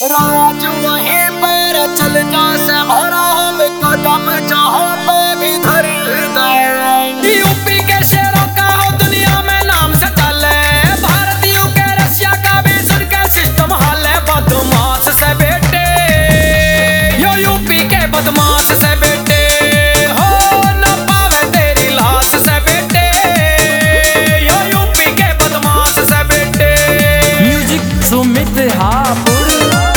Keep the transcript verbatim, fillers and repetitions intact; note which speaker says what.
Speaker 1: राज वहीं पर चल जा से भरा हम कदम जहाँ पे भी धरी हृदय। यूपी के शेरों का हो दुनिया में नाम से चले, भारतीयों के रशिया का भी सुन के सिस्टम हाले। बदमाश से बेटे यो यूपी के बदमाश से बेटे हो न पावे तेरी लाश से बेटे यो यूपी के बदमाश से बेटे।
Speaker 2: म्यूजिक सुमित हापुर।